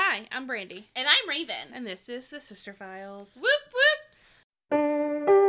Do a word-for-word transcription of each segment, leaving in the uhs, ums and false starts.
Hi, I'm Brandy. And I'm Raven. And this is the Sister Files. Whoop whoop!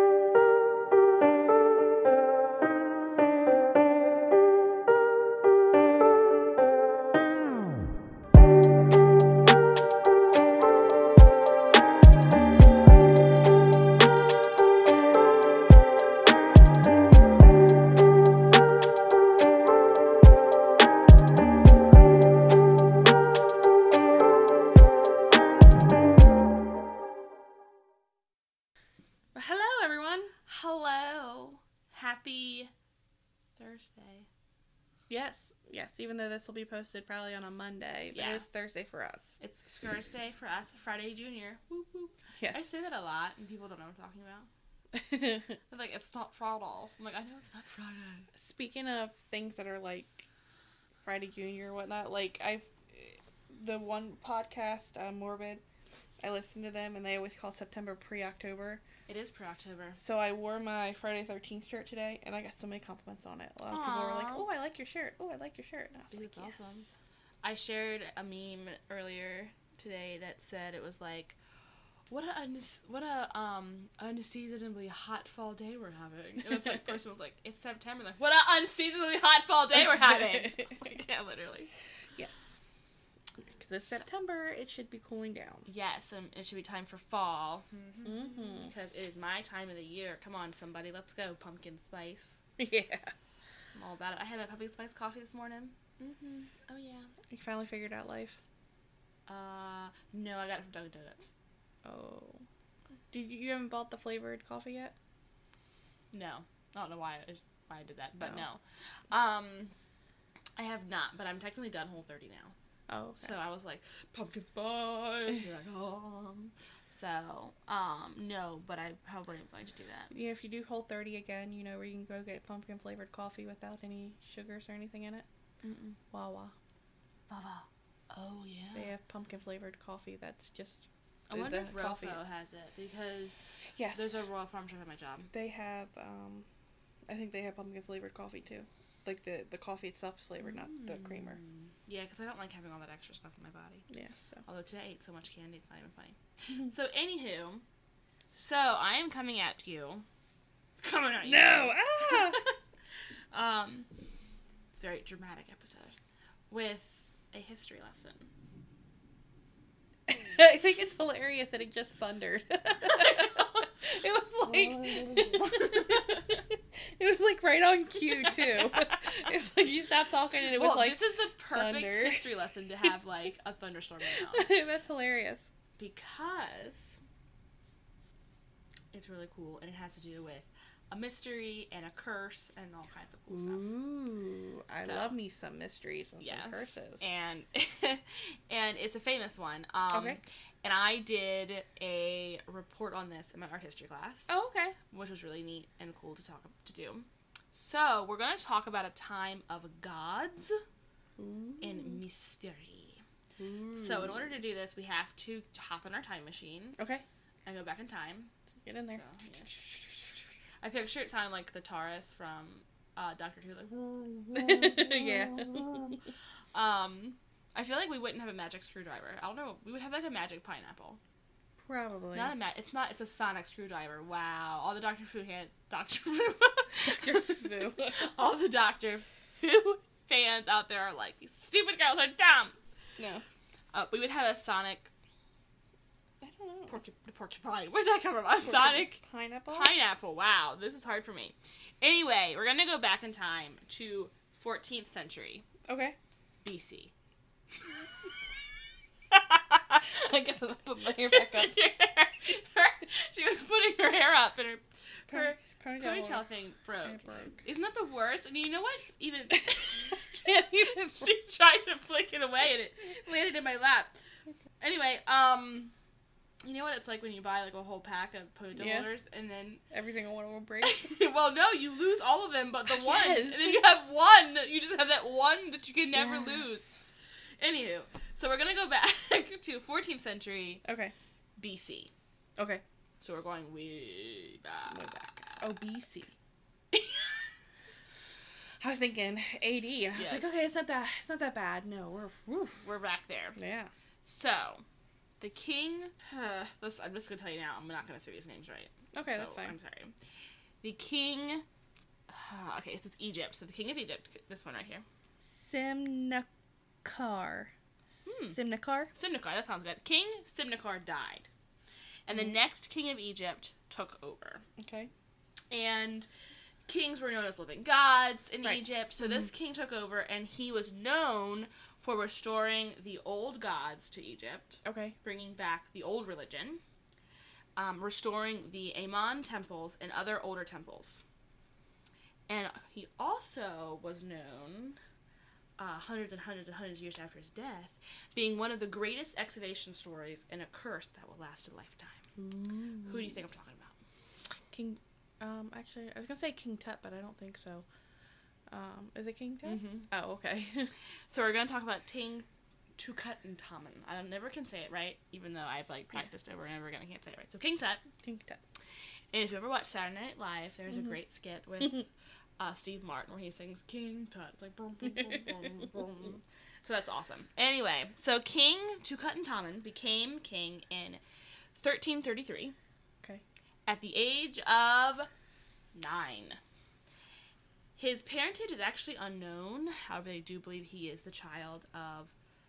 Hello, everyone. Hello. Happy Thursday. Yes, yes, even though this will be posted probably on a Monday, but Yeah. it is Thursday for us. It's Thursday for us, Friday Junior. Whoop whoop. Yes. I say that a lot and people don't know what I'm talking about. They're like, it's not Friday. I'm like, I know it's not Friday. Speaking of things that are like Friday Junior or whatnot, like I've, the one podcast, uh, Morbid, I listen to them and they always call September pre-October. It is pre-October. So I wore my Friday thirteenth shirt today, and I got so many compliments on it. A lot of people were like, Aw. "Oh, I like your shirt. Oh, I like your shirt." And I was Dude, like, it's yes. awesome. I shared a meme earlier today that said it was like, what a un- what a um unseasonably hot fall day we're having. And it's like, person was like, it's September. Like, what a unseasonably hot fall day we're having. It's like, yeah, literally. Yes. Because it's September, it should be cooling down. Yes, and it should be time for fall. Mm-hmm. Because it is my time of the year. Come on, somebody, let's go. Pumpkin spice. Yeah. I'm all about it. I had my pumpkin spice coffee this morning. Mm-hmm. Oh, yeah. You finally figured out life? Uh, no, I got it from Dunkin' Donuts. Oh. Did you, you haven't bought the flavored coffee yet? No. I don't know why I, why I did that, but Oh. no. Um, I have not, but I'm technically done Whole thirty now. Oh, okay. So I was like, pumpkin spice. You're like, oh. So, um, no, but I probably am going to do that. Yeah, if you do Whole thirty again, you know where you can go get pumpkin flavored coffee without any sugars or anything in it? Mm-mm. Wawa. Wawa. Oh, yeah. They have pumpkin flavored coffee that's just... I wonder the if coffee Rofo is- has it, because Yes. there's a Royal Farm truck at my job. They have, um... I think they have pumpkin flavored coffee, too. Like, the, the coffee itself is flavored, not the creamer. Yeah, because I don't like having all that extra stuff in my body. Yeah, so... Although today I ate so much candy, it's not even funny. So, anywho, so I am coming at you. Coming at you. No! Ah! um, it's a very dramatic episode with a history lesson. I think it's hilarious that it just thundered. It was like... It was like right on cue, too. It's like you stopped talking and it was well, like... this is the perfect thunder. history lesson to have, like, a thunderstorm around. That's hilarious. Because it's really cool and it has to do with a mystery and a curse and all kinds of cool stuff. Ooh, I So- love me some mysteries and Yes. some curses. And and it's a famous one. Um, Okay. And I did a report on this in my art history class, Oh, okay. which was really neat and cool to talk to do. So we're going to talk about a time of gods Ooh. and mystery. Ooh. So in order to do this, we have to hop in our time machine Okay. and go back in time. Get in there. So, yeah. I picture it sounding like the TARDIS from uh, Doctor Who, like. Yeah. Um, I feel like we wouldn't have a magic screwdriver. I don't know. We would have like a magic pineapple. Probably. Not a ma- It's not. It's a sonic screwdriver. Wow. All the Doctor Who hand. Doctor Who. Doctor Who. All the Doctor Who fans out there are like, these stupid girls are dumb. No. Uh, we would have a sonic I don't know. porcu- porcupine. Where'd that come from? A sonic Pineapple? pineapple. Wow. This is hard for me. Anyway, we're gonna go back in time to fourteenth century Okay. B C. I guess I'll put my hair back up. Her- she was putting her hair up and her, her Ponytail. ponytail thing broke. It broke. Isn't that the worst? And you know what's even... Can't even... She tried to flick it away and it landed in my lap. Anyway, um... you know what it's like when you buy like a whole pack of ponytail Yeah. holders and then... Everything on one will break. well, no, you lose all of them but the one. Yes. And then you have one. You just have that one that you can never Yes. lose. Anywho, so we're going to go back to fourteenth century Okay. B C. Okay. So we're going way back. Way back. Oh, B C. I was thinking A D, and I was like, Yes. okay, it's not that, it's not that bad. No, we're, woof. We're back there. Yeah. So, the king... Uh, this, I'm just going to tell you now, I'm not going to say these names right. Okay, so, that's fine. I'm sorry. The king... Uh, okay, this is Egypt. So, the king of Egypt, this one right here. Simnakar. Hmm. Simnakar? Simnakar, that sounds good. King Simnakar died. And the next king of Egypt took over. Okay. And kings were known as living gods in Right. Egypt. So Mm-hmm. this king took over, and he was known for restoring the old gods to Egypt, Okay. bringing back the old religion, um, restoring the Amon temples and other older temples. And he also was known, uh, hundreds and hundreds and hundreds of years after his death, being one of the greatest excavation stories and a curse that will last a lifetime. Ooh. Who do you think I'm talking about? King, um, actually, I was gonna say King Tut, but I don't think so. Um, is it King Tut? Mm-hmm. Oh, okay. So we're gonna talk about Ting Tutankhamun. I never can say it right, even though I've like practiced over and over again. I can't say it right. So King Tut. King Tut. And if you ever watch Saturday Night Live, there's Mhm. a great skit with uh, Steve Martin where he sings King Tut. It's like boom, boom, boom, boom, boom. So that's awesome. Anyway, so King Tutankhamun became king in thirteen thirty-three. Okay. At the age of nine. His parentage is actually unknown. However, they do believe he is the child of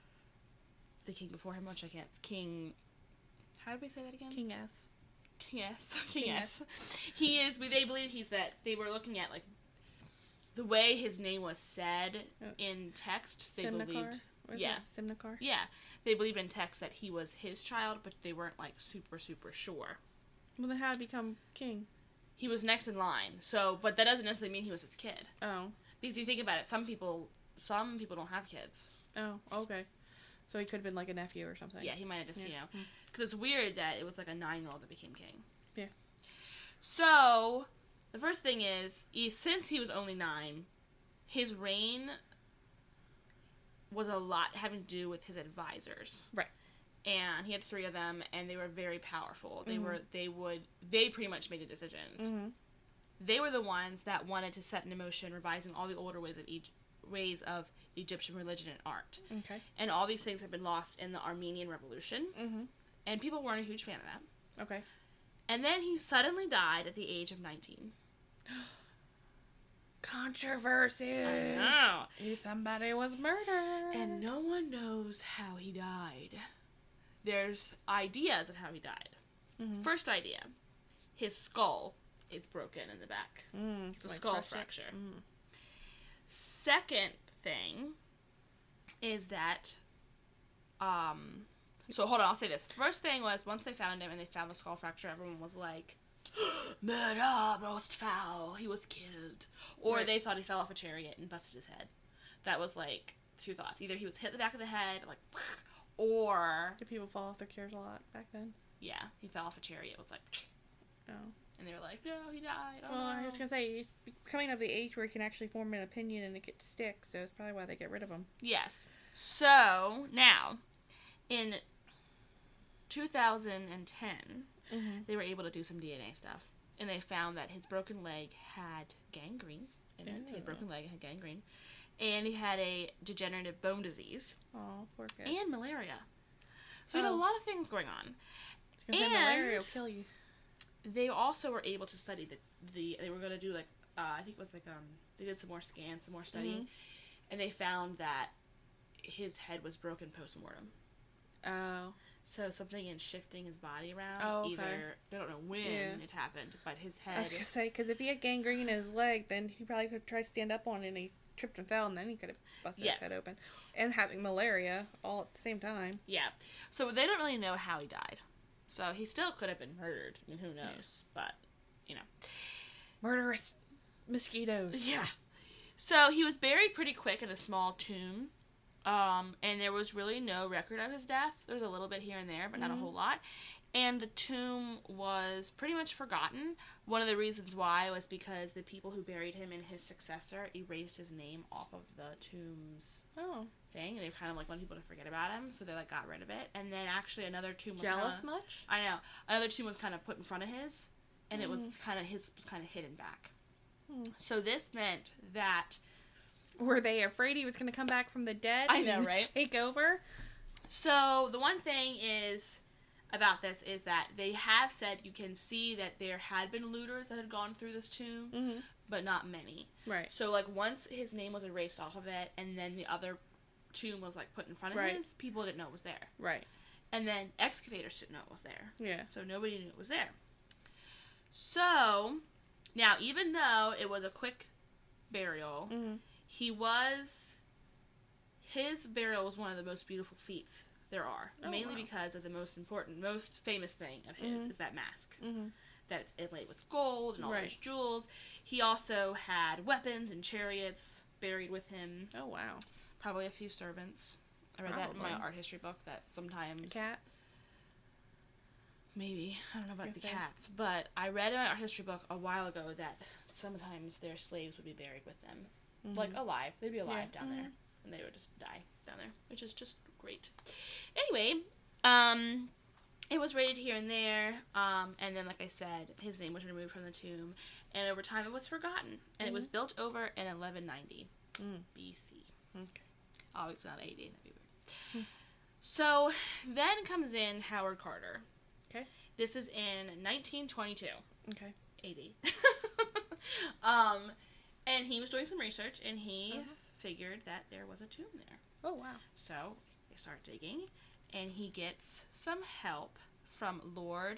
the king before him, which I can't. King. How did we say that again? King S. King S. King King S. He is. They believe he's that. They were looking at like the way his name was said Oh. in text. They Simnakar? believed. Or is yeah. it Simnakar? Yeah, they believed in text that he was his child, but they weren't like super super sure. Well, then how did he become king? He was next in line. So, but that doesn't necessarily mean he was his kid. Oh. Because you think about it, some people, some people don't have kids. Oh, okay. So he could have been like a nephew or something. Yeah, he might have just, Yeah. you know, Mm. because it's weird that it was like a nine-year-old that became king. Yeah. So, the first thing is, he, since he was only nine, his reign was a lot having to do with his advisors. Right. And he had three of them, and they were very powerful. They Mhm. were, they would, they pretty much made the decisions. Mm-hmm. They were the ones that wanted to set into motion revising all the older ways of Egypt, ways of Egyptian religion and art. Okay. And all these things have been lost in the Armenian Revolution, Mm-hmm. and people weren't a huge fan of that. Okay. And then he suddenly died at the age of nineteen. Controversy. I know. Somebody was murdered. And no one knows how he died. There's ideas of how he died. Mm-hmm. First idea, his skull is broken in the back. Mm, It's a so I skull crushed it. fracture. Mm. Second thing is that, um, so hold on, I'll say this. First thing was, once they found him and they found the skull fracture, everyone was like, murder, most foul, he was killed. Or Right. they thought he fell off a chariot and busted his head. That was like two thoughts. Either he was hit in the back of the head, like, or, Did people fall off their chairs a lot back then? yeah, he fell off a chariot. It was like, No. and they were like, no, he died. Oh, Well, I no. was gonna say, he's coming of the age where he can actually form an opinion and it could stick, so it's probably why they get rid of him. Yes. So, now, in two thousand ten, Mm-hmm. they were able to do some D N A stuff. And they found that his broken leg had gangrene in it. He had a broken leg and had gangrene. And he had a degenerative bone disease Oh, poor kid. and malaria. So he had a Oh. lot of things going on. I was gonna say, malaria will and- kill you. They also were able to study the, the they were going to do like, uh, I think it was like, um, they did some more scans, some more studying. Mhm. And they found that his head was broken post-mortem. Oh. So something in shifting his body around. Oh, okay. Either, I don't know when Yeah. it happened, but his I head. was gonna say, because if he had gangrene in his leg, then he probably could try to stand up on it and he tripped and fell, and then he could have busted Yes. his head open. And having malaria all at the same time. Yeah. So they don't really know how he died. So he still could have been murdered. I mean, who knows? But, you know. Murderous mosquitoes. Yeah. So he was buried pretty quick in a small tomb. Um, and there was really no record of his death. There was a little bit here and there, but not Mhm. a whole lot. And the tomb was pretty much forgotten. One of the reasons why was because the people who buried him and his successor erased his name off of the tomb's Oh. thing. And they kind of like wanted people to forget about him, so they like got rid of it. And then actually another tomb was Jealous kinda, much? I know. Another tomb was kind of put in front of his, and it was Mhm. kind of his was kind of hidden back. Hmm. So this meant that Were they afraid he was going to come back from the dead? I know, and right? Take over? So the one thing is about this is that they have said you can see that there had been looters that had gone through this tomb, mm-hmm. but not many. Right. So like once his name was erased off of it, and then the other tomb was like put in front of right. his, people didn't know it was there. Right. And then excavators didn't know it was there. Yeah. So nobody knew it was there. So now, even though it was a quick burial, mm-hmm. he was. His burial was one of the most beautiful feats there are. Oh, mainly wow. because of the most important, most famous thing of his mm-hmm. is that mask. Mm-hmm. That's inlaid with gold and all right. those jewels. He also had weapons and chariots buried with him. Oh, wow. Probably a few servants. I read Probably. that in my art history book that sometimes... A cat? Maybe. I don't know about Guess the so. cats. But I read in my art history book a while ago that sometimes their slaves would be buried with them. Mm-hmm. Like, alive. They'd be alive Yeah. down mm-hmm. there. And they would just die down there. Which is just great. Anyway, um... it was raided here and there, um, and then, like I said, his name was removed from the tomb, and over time it was forgotten, and mm-hmm. it was built over in eleven ninety mm. B C. Okay. Obviously not A D, that'd be weird. Hmm. So, then comes in Howard Carter. Okay. This is in nineteen twenty-two. Okay. A D. um, and he was doing some research, and he uh-huh. figured that there was a tomb there. Oh, wow. So, they start digging, and he gets some help from Lord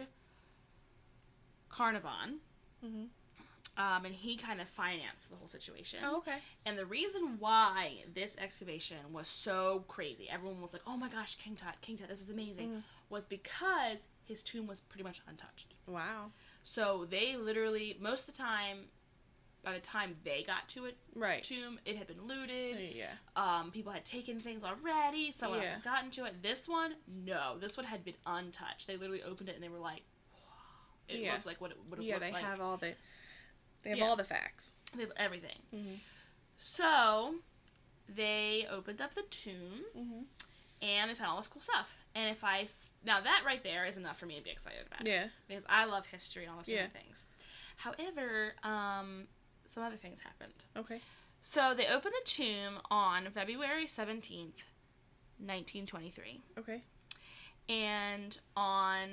Carnarvon, Mm-hmm. um, and he kind of financed the whole situation. Oh, okay. And the reason why this excavation was so crazy, everyone was like, oh my gosh, King Tut, King Tut, this is amazing, Mm-hmm. was because his tomb was pretty much untouched. Wow. So they literally, most of the time, by the time they got to it, Right. tomb, it had been looted. Yeah. Um, people had taken things already. Someone else Yeah. had gotten to it. This one, no. This one had been untouched. They literally opened it and they were like, wow. It Yeah. looked like what it would have Yeah, looked they like. have all the... They have Yeah. all the facts. They have everything. Mm-hmm. So, they opened up the tomb Mm-hmm. and they found all this cool stuff. And if I... s- Now, that right there is enough for me to be excited about. Yeah. Because I love history and all those Yeah. different things. However, um, some other things happened. Okay. So, they opened the tomb on February seventeenth, nineteen twenty-three. Okay. And on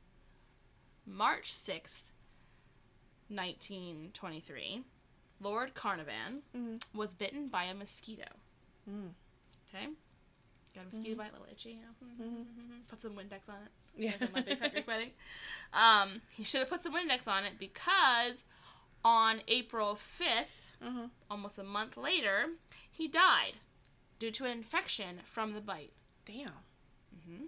March sixth, nineteen twenty-three, Lord Carnarvon Mm-hmm. was bitten by a mosquito. Mm. Okay? Got a mosquito bite, a little itchy, you know? Mm-hmm. Put some Windex on it. Yeah. Like at my big fat Greek wedding. Um, he should have put some Windex on it because on April fifth, Mm-hmm. almost a month later, he died due to an infection from the bite. Damn. hmm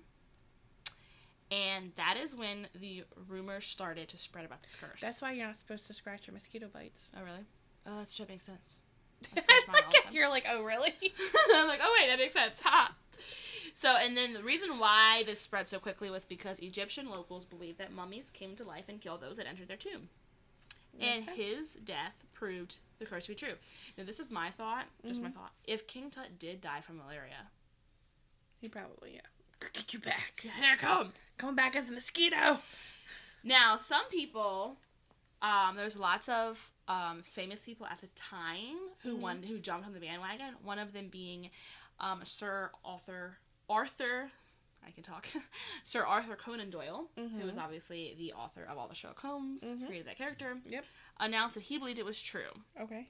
And that is when the rumors started to spread about this curse. That's why you're not supposed to scratch your mosquito bites. Oh, really? Oh, that should make sense. I scratch mine all the time. You're like, oh, really? I'm like, oh, wait, that makes sense. Ha! So, and then the reason why this spread so quickly was because Egyptian locals believed that mummies came to life and killed those that entered their tomb. And Makes sense. his death proved the curse to be true. Now, this is my thought, just my Mhm. thought. If King Tut did die from malaria, He probably, yeah. Get you back. here it come. Come back as a mosquito. Now, some people, um, there's lots of um, famous people at the time who Mhm. won, who jumped on the bandwagon. One of them being um, Sir Arthur Arthur. I can talk. Sir Arthur Conan Doyle, Mhm. who was obviously the author of all the Sherlock Holmes, Mhm. created that character. Yep. Announced that he believed it was true. Okay.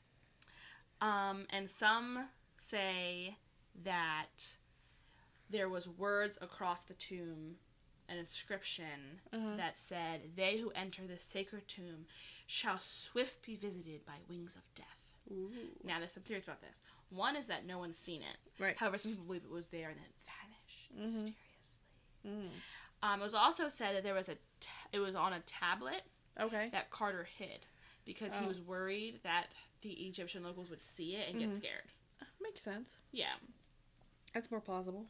Um, and some say that there was words across the tomb, an inscription Uh-huh. that said, "They who enter this sacred tomb shall swift be visited by wings of death." Ooh. Now, there's some theories about this. One is that no one's seen it. Right. However, some people believe it was there and then it vanished Mhm. mysteriously. Mm. Um, it was also said that there was a, t- it was on a tablet Okay. that Carter hid because he Oh. was worried that the Egyptian locals would see it and Mhm. get scared. Makes sense. Yeah. That's more plausible.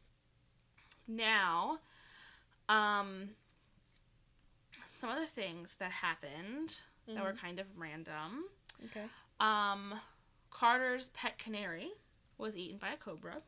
Now, um, some other things that happened that were Mhm. kind of random. Okay. Um, Carter's pet canary was eaten by a cobra.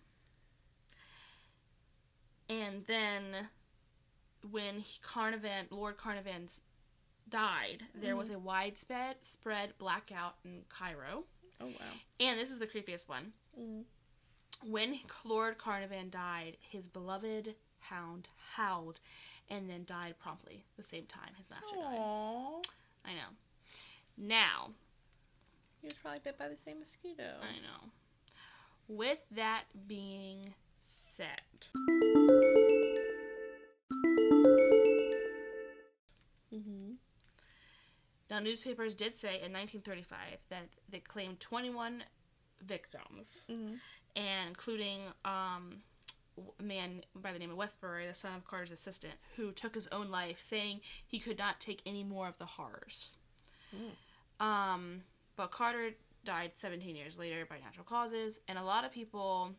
And then when he, Carnarvon, Lord Carnarvon died, there was a widespread spread blackout in Cairo. Oh, wow. And this is the creepiest one. Mm. when Lord Carnarvon died, his beloved hound howled and then died promptly the same time his master Aww. died. I know. Now, he was probably bit by the same mosquito. I know. With that being said, mm-hmm. now newspapers did say in nineteen thirty-five that they claimed twenty-one victims, Mm-hmm. and including um, a man by the name of Westbury, the son of Carter's assistant, who took his own life, saying he could not take any more of the horrors. Mm. Um, but Carter died seventeen years later by natural causes, and a lot of people,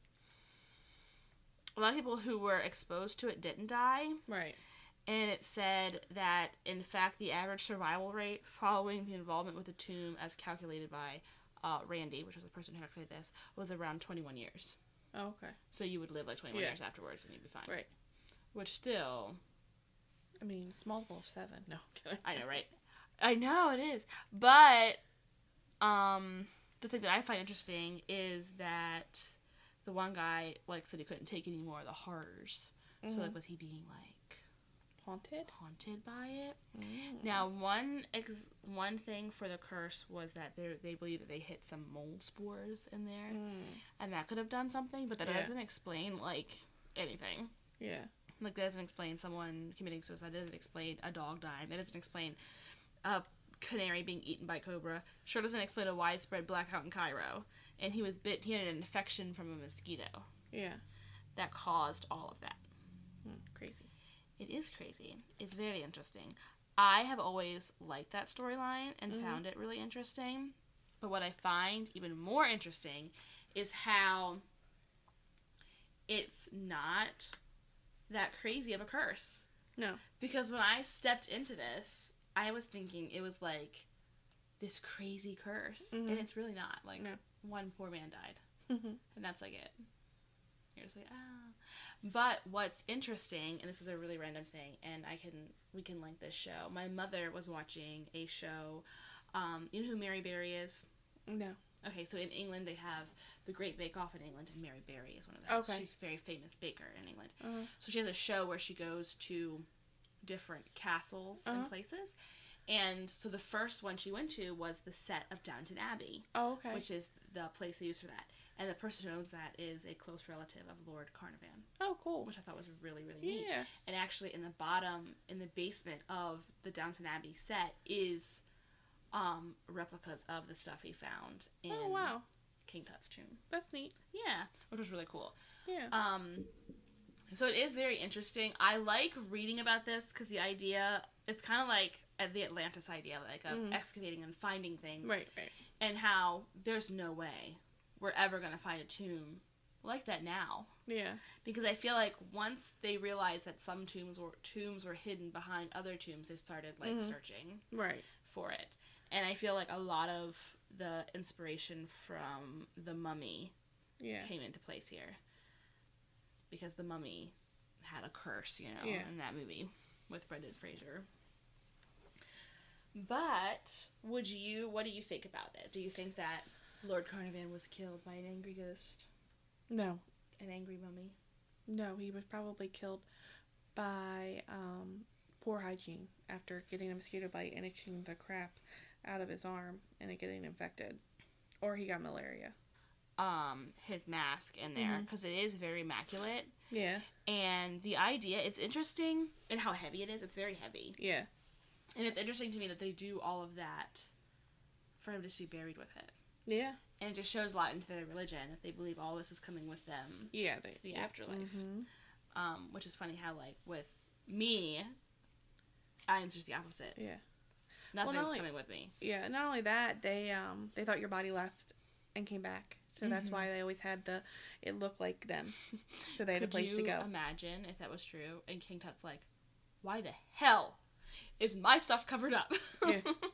a lot of people who were exposed to it didn't die. Right. And it said that, in fact, the average survival rate following the involvement with the tomb, as calculated by uh, Randy, which was the person who calculated this, was around twenty-one years. Oh, okay. So you would live like twenty-one Yeah. years afterwards, and you'd be fine. Right. Which still, I mean, it's multiple of seven. No. I know, right? I know it is, but um, the thing that I find interesting is that the one guy like said he couldn't take any more of the horrors. Mm-hmm. So like, was he being like haunted? Haunted by it? Mm. Now, one ex- one thing for the curse was that they they believe that they hit some mold spores in there, mm. and that could have done something, but that yeah. doesn't explain like anything. Yeah. Like, that doesn't explain someone committing suicide. That doesn't explain a dog dying. That doesn't explain a canary being eaten by cobra. Sure doesn't explain a widespread blackout in Cairo. And he was bit. He had an infection from a mosquito. Yeah. That caused all of that. Mm, crazy. It is crazy. It's very interesting. I have always liked that storyline and mm-hmm. found it really interesting. But what I find even more interesting is how it's not that crazy of a curse. No. Because when I stepped into this, I was thinking it was like this crazy curse. Mm-hmm. And it's really not. Like, no. One poor man died. Mm-hmm. And that's like it. You're just like, ah. But what's interesting, and this is a really random thing, and I can we can link this show. My mother was watching a show. Um, you know who Mary Berry is? No. Okay, so in England they have the Great Bake Off in England, and Mary Berry is one of those. Okay. She's a very famous baker in England. Uh-huh. So she has a show where she goes to different castles uh-huh. and places. And so the first one she went to was the set of Downton Abbey. Oh, okay. Which is the place they use for that. And the person who owns that is a close relative of Lord Carnarvon. Oh, cool. Which I thought was really, really neat. Yeah. And actually in the bottom, in the basement of the Downton Abbey set is um, replicas of the stuff he found in oh, wow. King Tut's tomb. That's neat. Yeah, which was really cool. Yeah. Um, so it is very interesting. I like reading about this because the idea, it's kind of like the Atlantis idea, like of mm. excavating and finding things. Right, right. And how there's no way we're ever going to find a tomb like that now. Yeah. Because I feel like once they realized that some tombs were tombs were hidden behind other tombs, they started like mm-hmm. searching right for it. And I feel like a lot of the inspiration from The Mummy yeah. came into place here. Because The Mummy had a curse, you know, yeah. in that movie with Brendan Fraser. But would you what do you think about it? Do you think that Lord Carnarvon was killed by an angry ghost? No. An angry mummy? No, he was probably killed by um, poor hygiene after getting a mosquito bite and itching the crap out of his arm and it getting infected. Or he got malaria. Um, his mask in there, because mm-hmm. it is very immaculate. Yeah. And the idea, it's interesting in how heavy it is. It's very heavy. Yeah. And it's interesting to me that they do all of that for him to just be buried with it. Yeah. And it just shows a lot into their religion, that they believe all this is coming with them. Yeah. They, to the yeah. afterlife. Mm-hmm. Um, which is funny how, like, with me, it's just the opposite. Yeah. Nothing's well, only, coming with me. Yeah, not only that, they um they thought your body left and came back. So mm-hmm. that's why they always had the, it looked like them. So they had a place to go. Could you imagine if that was true? And King Tut's like, why the hell is my stuff covered up? Yeah.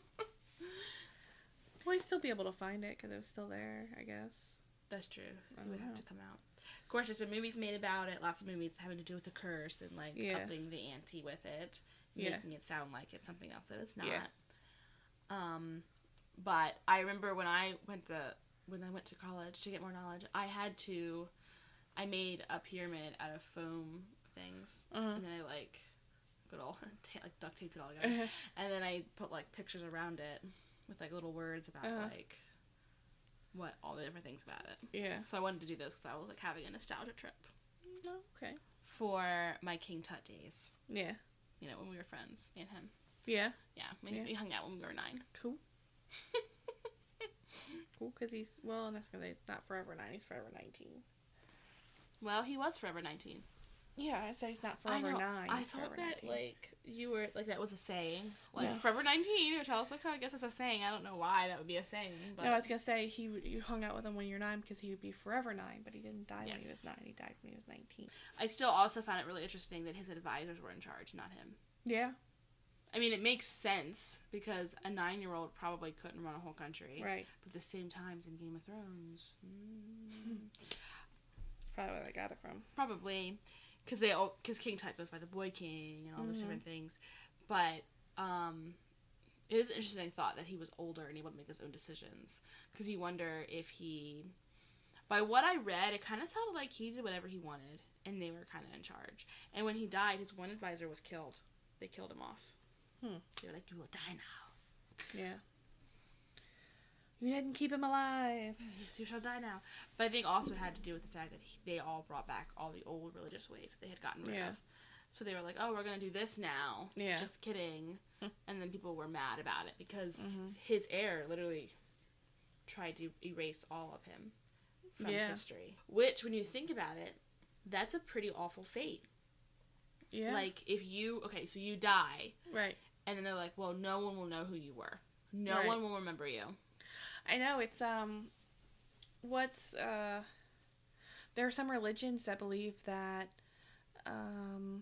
Well, you'd still be able to find it because it was still there, I guess. That's true. It would have to come out. Of course, there's been movies made about it. Lots of movies having to do with the curse and, like, yeah. upping the ante with it. Yeah. Making it sound like it's something else that it's not. Yeah. Um, but I remember when I went to when I went to college to get more knowledge, I had to, I made a pyramid out of foam things, Uh-huh. and then I like, good old, ta- like duct taped it all together, Uh-huh. and then I put like pictures around it with like little words about Uh-huh. like what all the different things about it. Yeah. So I wanted to do this because I was like having a nostalgia trip Oh, okay. for my King Tut days. Yeah. You know, when we were friends, me and him. Yeah. Yeah, we, Yeah. we hung out when we were nine. Cool. Cool, because he's, well, that's because it's not forever nine, he's forever nineteen. Well, he was forever nineteen. Yeah, I said he's not I forever know. nine. I he's thought forever that nineteen. like you were like that was a saying. Like No. forever nineteen. You would tell us like, oh, I guess it's a saying. I don't know why that would be a saying. But No, I was going to say, he would- you hung out with him when you're nine because he would be forever nine, but he didn't die when he Yes. was nine. He died when he was nineteen. I still also found it really interesting that his advisors were in charge, not him. Yeah. I mean, it makes sense because a nine-year-old probably couldn't run a whole country. Right. But at the same time, in Game of Thrones, mm, That's probably where they got it from. probably because they all because King Tut goes by the Boy King and all those Mhm. different things. But um, it is an interesting thought that he was older and he would make his own decisions because you wonder if he. By what I read, it kind of sounded like he did whatever he wanted and they were kind of in charge. And when he died, his one advisor was killed. They killed him off. Hmm. They were like, "You will die now." Yeah. You didn't keep him alive. Yes, you shall die now. But I think also it had to do with the fact that he, they all brought back all the old religious ways that they had gotten rid Yeah. of. So they were like, oh, we're going to do this now. Yeah. Just kidding. Mm. And then people were mad about it because Mhm. his heir literally tried to erase all of him from Yeah. history. Which, when you think about it, that's a pretty awful fate. Yeah. Like, if you, okay, so you die, right. and then they're like, well, no one will know who you were. No Right. one will remember you. I know, it's, um, what's, uh, there are some religions that believe that, um,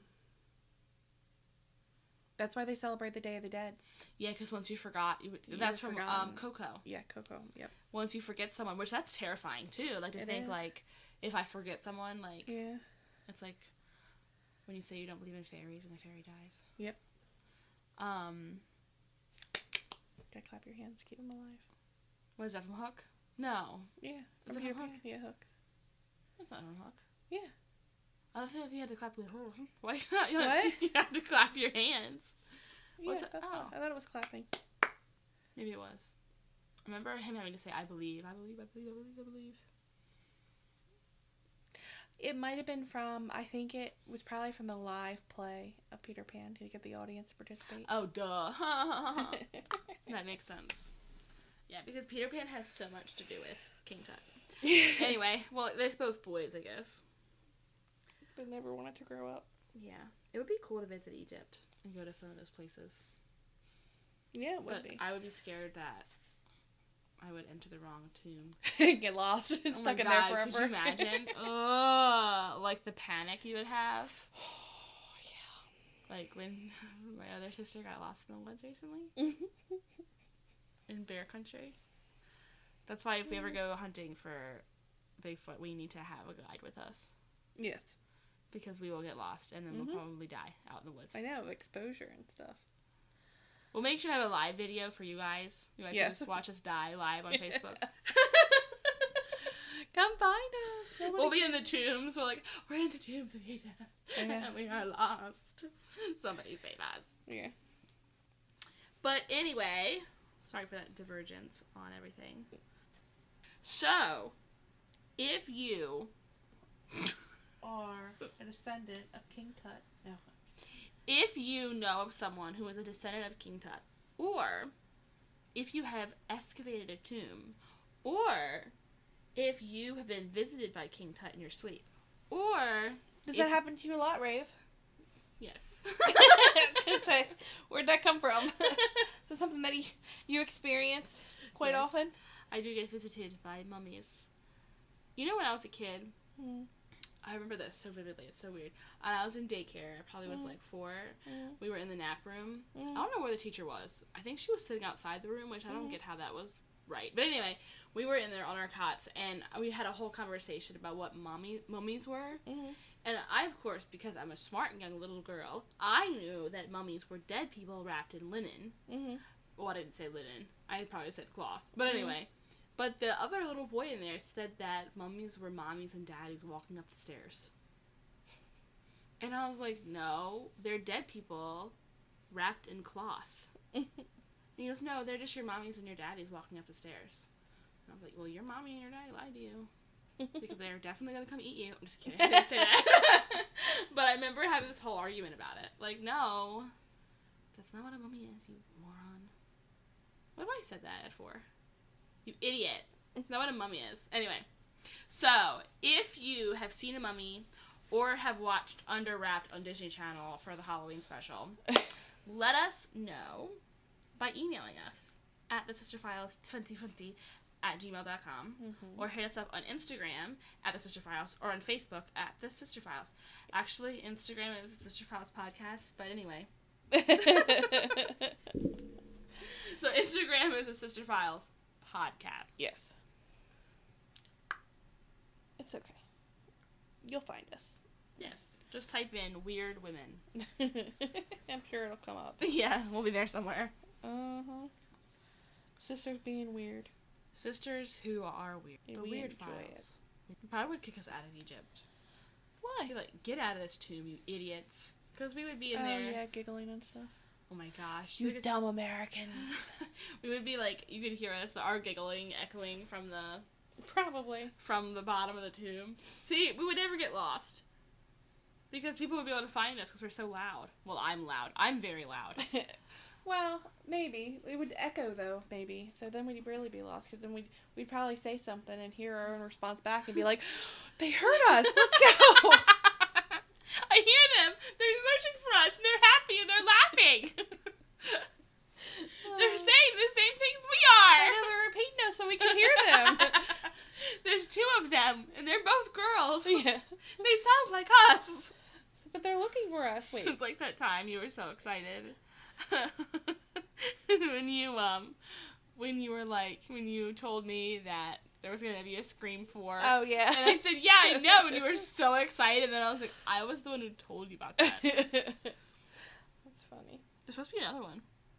that's why they celebrate the Day of the Dead. Yeah, because once you forgot, you, You that's were from um, forgotten. Coco. Yeah, Coco, yep. Once you forget someone, which that's terrifying too. Like to It think is. like if I forget someone, like Yeah. it's like when you say you don't believe in fairies and a fairy dies. Yep. Um, Gotta clap your hands, keep them alive. what is that from Hook? No, Yeah. Is from it Peter from Pan. Yeah, Hook. that's not from Hook. Yeah. I think you had to clap your hands. Why not? You What? You have to clap your hands. What's yeah, it- that's oh. fine. I thought it was clapping. Maybe it was. I remember him having to say, "I believe, I believe, I believe, I believe, I believe." It might have been from, I think it was probably from the live play of Peter Pan to get the audience to participate. Oh, duh. That makes sense. Yeah, because Peter Pan has so much to do with King Tut. Anyway, well, they're both boys, I guess. They never wanted to grow up. Yeah. It would be cool to visit Egypt and go to some of those places. Yeah, it would But be. I would be scared that I would enter the wrong tomb. Get lost and Oh stuck my in God, there forever. could you imagine? Ugh, like the panic you would have. Oh, yeah. Like when my other sister got lost in the woods recently Mm-hmm. in bear country. That's why if we ever go hunting for Bigfoot, we need to have a guide with us. Yes. Because we will get lost and then Mhm. we'll probably die out in the woods. I know, exposure and stuff. We'll make sure to have a live video for you guys. You guys Yes. can just watch us die live on Facebook. Come find us. Nobody- We'll be in the tombs. We're like, we're in the tombs of Egypt. Yeah. And we are lost. Somebody save us. Yeah. But anyway, sorry for that divergence on everything. So, if you Are a descendant of King Tut. No. if you know of someone who is a descendant of King Tut, or if you have excavated a tomb, or if you have been visited by King Tut in your sleep, or Does If- that happen to you a lot, Rave? yes. I was gonna say, where'd that come from? Is that something that you, you experience quite Yes. often? I do get visited by mummies. You know, when I was a kid, Mm. I remember this so vividly. It's so weird. And I was in daycare. I probably was Mm. like four. Mm. We were in the nap room. Mm. I don't know where the teacher was. I think she was sitting outside the room, which I don't Mhm. get how that was right. But anyway, we were in there on our cots, and we had a whole conversation about what mommy mummies were. Mm. And I, of course, because I'm a smart young little girl, I knew that mummies were dead people wrapped in linen. Mm. Well, I didn't say linen. I probably said cloth. But Mhm. anyway, But the other little boy in there said that mummies were mommies and daddies walking up the stairs. And I was like, no, they're dead people wrapped in cloth. And he goes, no, they're just your mommies and your daddies walking up the stairs. And I was like, well, your mommy and your daddy lied to you. Because they're definitely going to come eat you. I'm just kidding. I didn't say that. But I remember having this whole argument about it. Like, no, that's not what a mummy is, you moron. What if I said that at four? You idiot. That's not what a mummy is. Anyway, so if you have seen a mummy or have watched Under Wrapped on Disney Channel for the Halloween special, let us know by emailing us at the sister files twenty twenty at gmail dot com, mm-hmm. or hit us up on Instagram at the Sister Files, or on Facebook at the Sister Files. Actually, Instagram is the Sister Files podcast, but anyway. So Instagram is the Sister Files podcast. Yes. It's okay. You'll find us. Yes. Just type in weird women. I'm sure it'll come up. Yeah, we'll be there somewhere. Uh-huh. Sisters being weird. Sisters who are weird. And the we Weird enjoy Files. It. Probably would kick us out of Egypt. Why? Be like, get out of this tomb, you idiots. Because we would be in oh, there. Oh, yeah, giggling and stuff. Oh my gosh. You dumb Americans. We would be like, you could hear us, our giggling echoing from the... Probably. From the bottom of the tomb. See, we would never get lost. Because people would be able to find us because we're so loud. Well, I'm loud. I'm very loud. Well, maybe. It would echo, though, maybe. So then we'd really be lost, because then we'd, we'd probably say something and hear our own response back and be like, they heard us, let's go! I hear them! They're searching for us, and they're happy, and they're laughing! They're saying the same things we are! I know, they're repeating us so we can hear them. There's two of them, and they're both girls. Yeah. They sound like us! But they're looking for us. Wait. It's like that time you were so excited. when you um when you were like when you told me that there was gonna be a Scream four. Oh yeah. And I said, yeah, I know, and you were so excited, and then I was like, I was the one who told you about that. That's funny. There's supposed to be another one.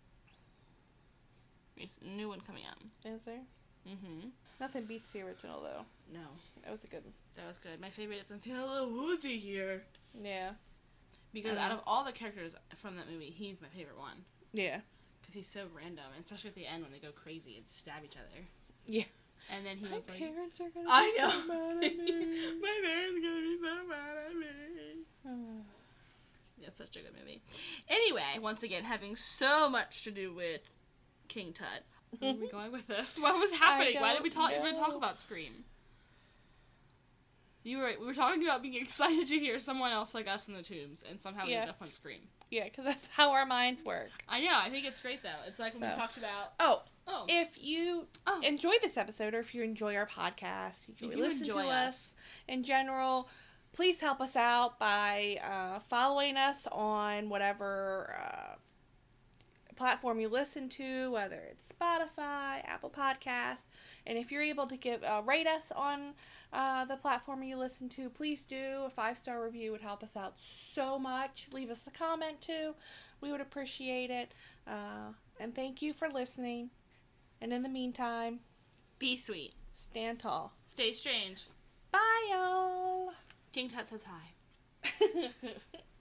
There's a new one coming out. Is there? Mm-hmm. Nothing beats the original though. No. That was a good one. That was good. My favorite is I'm feeling a little woozy here. Yeah. Because um, out of all the characters from that movie, he's my favorite one. Yeah. Because he's so random, and especially at the end when they go crazy and stab each other. Yeah. And then he my was like, parents are gonna I be know. so mad at me. My parents are gonna be so mad at me. That's such a good movie. Anyway, once again, having so much to do with King Tut. Where are we going with this? What was happening? Why did we talk? Even talk about Scream? You were we were talking about being excited to hear someone else like us in the tombs, and somehow we Yeah. ended up on Scream. Yeah, because that's how our minds work. I know. I think it's great though. It's like when So. we talked about. Oh. Oh. If you Oh. enjoyed this episode, or if you enjoy our podcast, if you, If you listen to enjoy us. us. in general, please help us out by uh, following us on whatever uh, platform you listen to, whether it's Spotify, Apple Podcasts, and if you're able to give uh, rate us on uh, the platform you listen to, please do. A five-star review would help us out so much. Leave us a comment too. We would appreciate it. Uh, and thank you for listening. And in the meantime, Be sweet. stand tall. Stay strange. Bye, y'all. King Tut says hi.